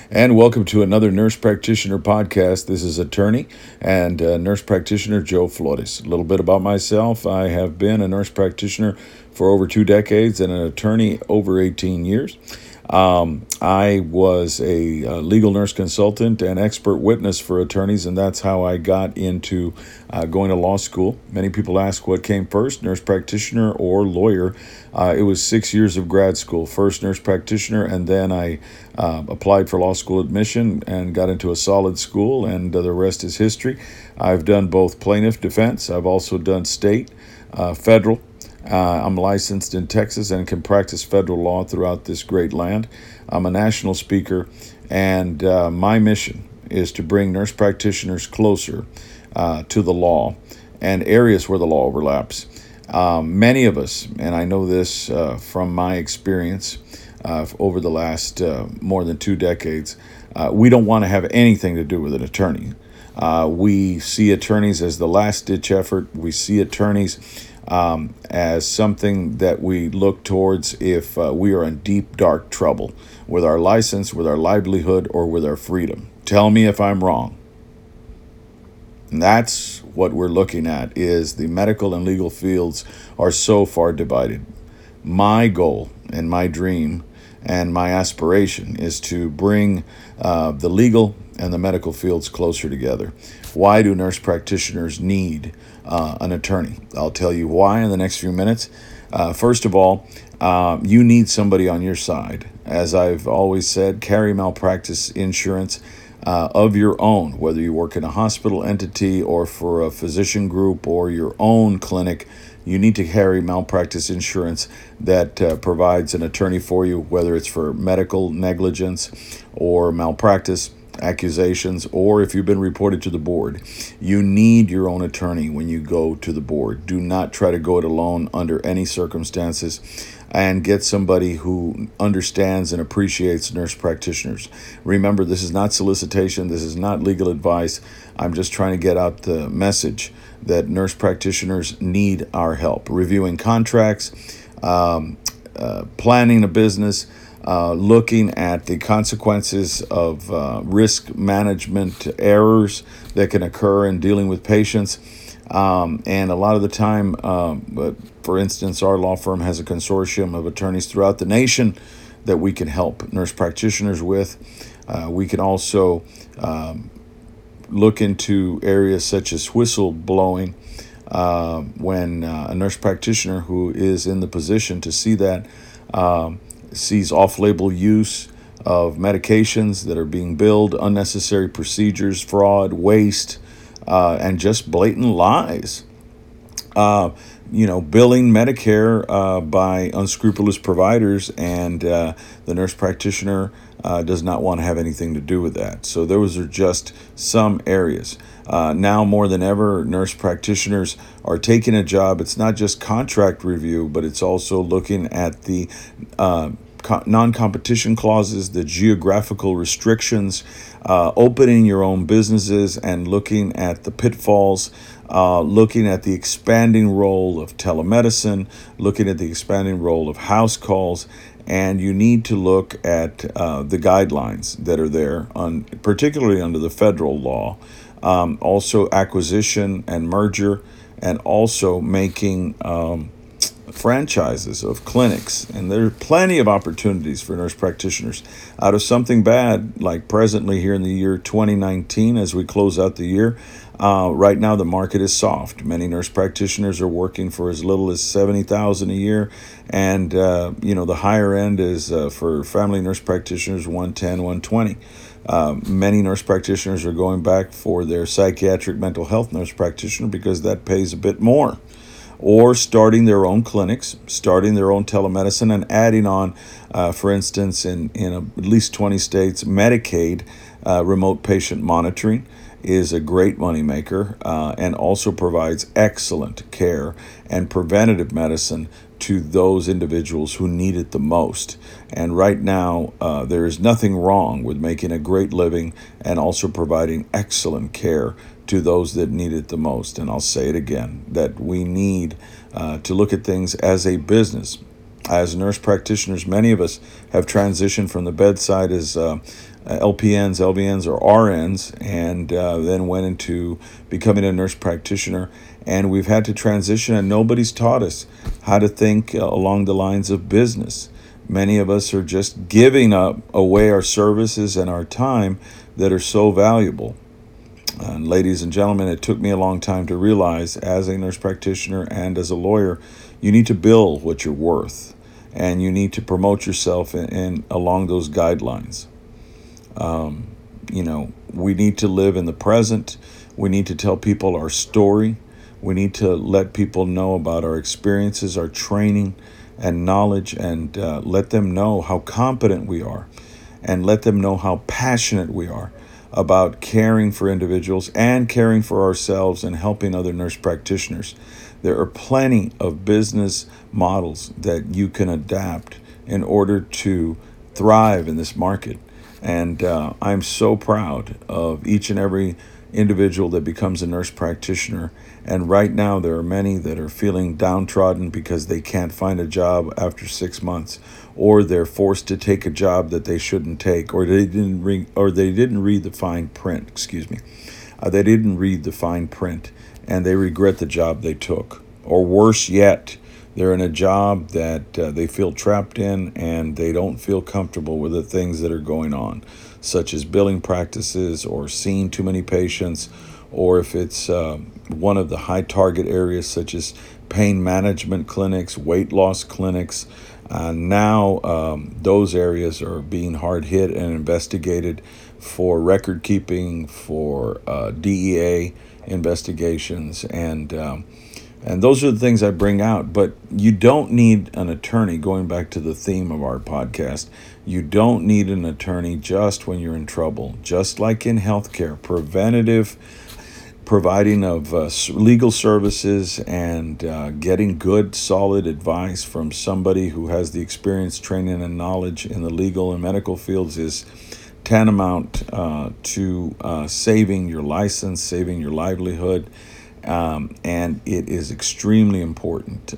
And welcome to another Nurse Practitioner podcast. This is attorney and nurse practitioner Joe Flores. A little bit about myself. I have been a nurse practitioner for over 2 decades and an attorney over 18 years. I was a legal nurse consultant and expert witness for attorneys, and that's how I got into going to law school. Many people ask what came first, nurse practitioner or lawyer. It was 6 years of grad school, first nurse practitioner, and then I applied for law school admission and got into a solid school, and the rest is history. I've done both plaintiff defense. I've also done state, federal. I'm licensed in Texas and can practice federal law throughout this great land. I'm a national speaker, and my mission is to bring nurse practitioners closer to the law and areas where the law overlaps. Many of us, and I know this from my experience over the last more than 2 decades, we don't want to have anything to do with an attorney. We see attorneys as the last-ditch effort. We see attorneys as something that we look towards if we are in deep, dark trouble with our license, with our livelihood, or with our freedom. Tell me if I'm wrong. And that's what we're looking at, is the medical and legal fields are so far divided. My goal and my dream and my aspiration is to bring the legal and the medical fields closer together. Why do nurse practitioners need an attorney? I'll tell you why in the next few minutes. First of all, you need somebody on your side. As I've always said, carry malpractice insurance of your own, whether you work in a hospital entity or for a physician group or your own clinic. You need to carry malpractice insurance that provides an attorney for you, whether it's for medical negligence or malpractice accusations, or if you've been reported to the board. You need your own attorney when you go to the board. Do not try to go it alone under any circumstances, and get somebody who understands and appreciates nurse practitioners. Remember, this is not solicitation. This is not legal advice. I'm just trying to get out the message that nurse practitioners need our help. Reviewing contracts, planning a business, looking at the consequences of risk management errors that can occur in dealing with patients. And a lot of the time, for instance, our law firm has a consortium of attorneys throughout the nation that we can help nurse practitioners with. We can also look into areas such as whistleblowing when a nurse practitioner who is in the position to see that sees off-label use of medications that are being billed, unnecessary procedures, fraud, waste, and just blatant lies. Billing Medicare by unscrupulous providers, and the nurse practitioner does not want to have anything to do with that. So those are just some areas. Now more than ever, nurse practitioners are taking a job. It's not just contract review, but it's also looking at the non-competition clauses, the geographical restrictions, opening your own businesses and looking at the pitfalls, looking at the expanding role of telemedicine, looking at the expanding role of house calls. And you need to look at the guidelines that are there, particularly under the federal law. Also acquisition and merger, and also making franchises of clinics. And there are plenty of opportunities for nurse practitioners. Out of something bad, like presently here in the year 2019, as we close out the year, right now the market is soft. Many nurse practitioners are working for as little as $70,000 a year, and the higher end is for family nurse practitioners $110,000, $120,000. Many nurse practitioners are going back for their psychiatric mental health nurse practitioner because that pays a bit more, or starting their own clinics, starting their own telemedicine, and adding on, for instance, in at least 20 states, Medicaid remote patient monitoring is a great moneymaker, and also provides excellent care and preventative medicine to those individuals who need it the most. And right now, there is nothing wrong with making a great living and also providing excellent care to those that need it the most. And I'll say it again, that we need to look at things as a business. As nurse practitioners, many of us have transitioned from the bedside as LPNs, LVNs, or RNs, and then went into becoming a nurse practitioner. And we've had to transition, and nobody's taught us how to think along the lines of business. Many of us are just giving away our services and our time that are so valuable. And ladies and gentlemen, it took me a long time to realize, as a nurse practitioner and as a lawyer, you need to bill what you're worth, and you need to promote yourself in along those guidelines. We need to live in the present. We need to tell people our story. We need to let people know about our experiences, our training and knowledge, and let them know how competent we are, and let them know how passionate we are about caring for individuals and caring for ourselves and helping other nurse practitioners. There are plenty of business models that you can adapt in order to thrive in this market. And I'm so proud of each and every individual that becomes a nurse practitioner. And right now, there are many that are feeling downtrodden because they can't find a job after 6 months, or they're forced to take a job that they shouldn't take, or they didn't read the fine print. They didn't read the fine print, and they regret the job they took. Or worse yet, they're in a job that they feel trapped in, and they don't feel comfortable with the things that are going on, such as billing practices, or seeing too many patients, or if it's one of the high target areas such as pain management clinics, weight loss clinics. Now those areas are being hard hit and investigated for record keeping, for DEA investigations, and those are the things I bring out. But you don't need an attorney, going back to the theme of our podcast. You don't need an attorney just when you're in trouble. Just like in healthcare, preventative providing of legal services and getting good, solid advice from somebody who has the experience, training, and knowledge in the legal and medical fields is tantamount to saving your license, saving your livelihood. And it is extremely important.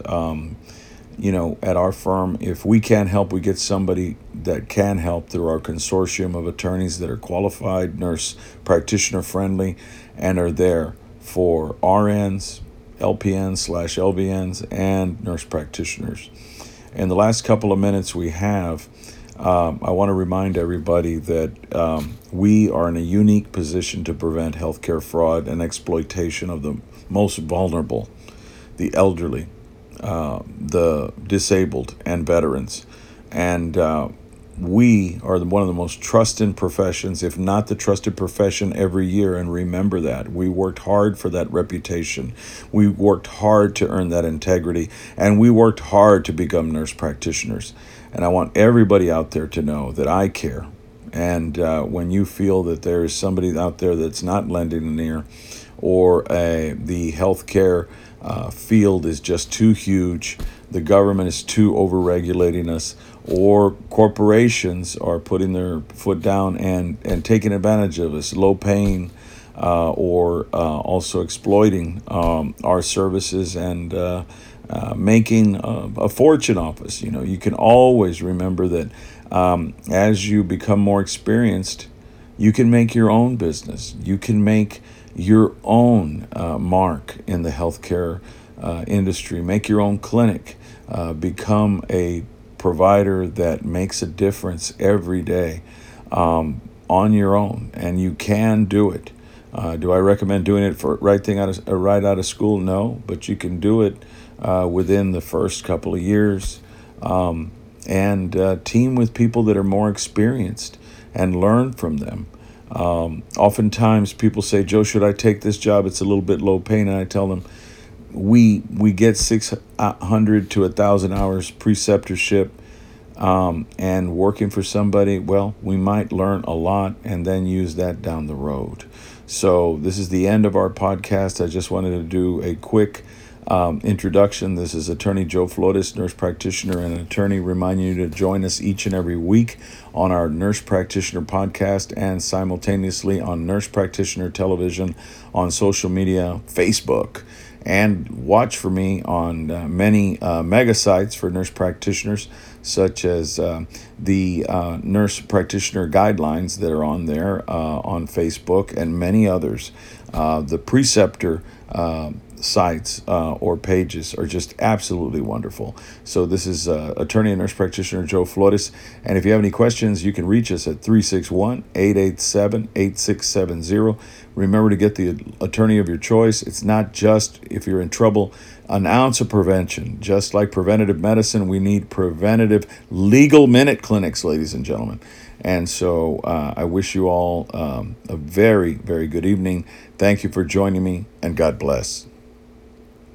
At our firm, if we can't help, we get somebody that can help through our consortium of attorneys that are qualified, nurse practitioner friendly, and are there for RNs, LPNs/LVNs, and nurse practitioners. In the last couple of minutes we have, I want to remind everybody that we are in a unique position to prevent healthcare fraud and exploitation of the most vulnerable, the elderly, the disabled, and veterans. And we are one of the most trusted professions, if not the trusted profession, every year. And remember that. We worked hard for that reputation. We worked hard to earn that integrity. And we worked hard to become nurse practitioners. And I want everybody out there to know that I care. And when you feel that there is somebody out there that's not lending an ear, or the healthcare field is just too huge, the government is too overregulating us, or corporations are putting their foot down and taking advantage of us, low paying or also exploiting our services and making a fortune off us. You can always remember that as you become more experienced, you can make your own business. You can make your own mark in the healthcare industry. Make your own clinic. Become a provider that makes a difference every day on your own, and you can do it. Do I recommend doing it right out of school? No, but you can do it within the first couple of years, and team with people that are more experienced and learn from them. Oftentimes people say, Joe, should I take this job? It's a little bit low paying. And I tell them, we get 600 to 1,000 hours preceptorship, and working for somebody, well, we might learn a lot and then use that down the road. So this is the end of our podcast. I just wanted to do a quick introduction. This is Attorney Joe Flores, nurse practitioner and attorney, reminding you to join us each and every week on our Nurse Practitioner podcast and simultaneously on Nurse Practitioner Television on social media, Facebook. and watch for me on many mega sites for nurse practitioners, such as the nurse practitioner guidelines that are on there on Facebook and many others. The preceptor sites or pages are just absolutely wonderful. So this is attorney and nurse practitioner Joe Flores. And if you have any questions, you can reach us at 361-887-8670. Remember to get the attorney of your choice. It's not just if you're in trouble. An ounce of prevention. Just like preventative medicine, we need preventative legal minute clinics, ladies and gentlemen. And so I wish you all a very, very good evening. Thank you for joining me, and God bless.